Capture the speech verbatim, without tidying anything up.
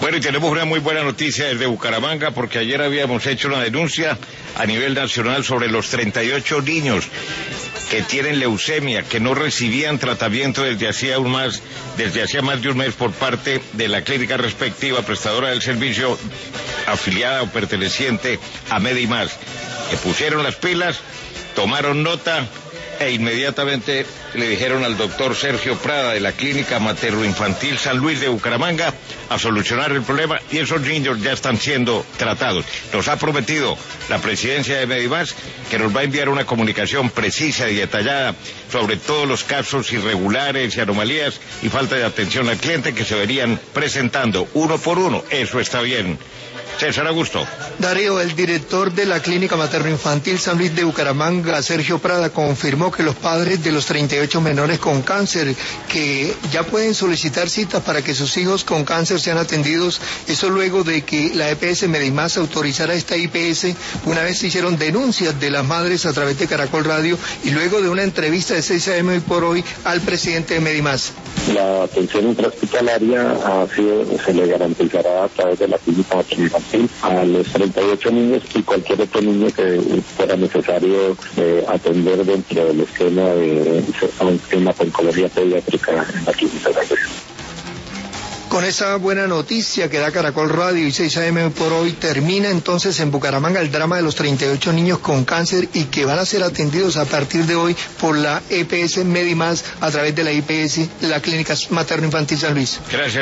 Bueno, y tenemos una muy buena noticia desde Bucaramanga, porque ayer habíamos hecho una denuncia a nivel nacional sobre los treinta y ocho niños que tienen leucemia, que no recibían tratamiento desde hacía un más, desde hacía más de un mes por parte de la clínica respectiva, prestadora del servicio, afiliada o perteneciente a Medimás. Que pusieron las pilas, tomaron nota e inmediatamente le dijeron al doctor Sergio Prada de la Clínica Materno-Infantil San Luis de Bucaramanga a solucionar el problema, y esos niños ya están siendo tratados. Nos ha prometido la presidencia de Medimás que nos va a enviar una comunicación precisa y detallada sobre todos los casos irregulares y anomalías y falta de atención al cliente que se verían presentando uno por uno. Eso está bien. César Augusto. Darío, el director de la Clínica Materno-Infantil San Luis de Bucaramanga, Sergio Prada, confirmó que los padres de los treinta y ocho menores con cáncer, que ya pueden solicitar citas para que sus hijos con cáncer sean atendidos, eso luego de que la E P S Medimás autorizara esta I P S, una vez se hicieron denuncias de las madres a través de Caracol Radio y luego de una entrevista de seis a eme hoy por hoy al presidente de Medimás. La atención intrahospitalaria ha sido, se le garantizará a través de la Clínica Materno-Infantil a los treinta y ocho niños y cualquier otro niño que fuera necesario eh, atender dentro del esquema de un esquema de oncología pediátrica en la Clínica San Luis. Con esa buena noticia que da Caracol Radio y seis a eme por hoy, termina entonces en Bucaramanga el drama de los treinta y ocho niños con cáncer y que van a ser atendidos a partir de hoy por la E P S Medimás a través de la I P S, la Clínica Materno-Infantil San Luis. Gracias.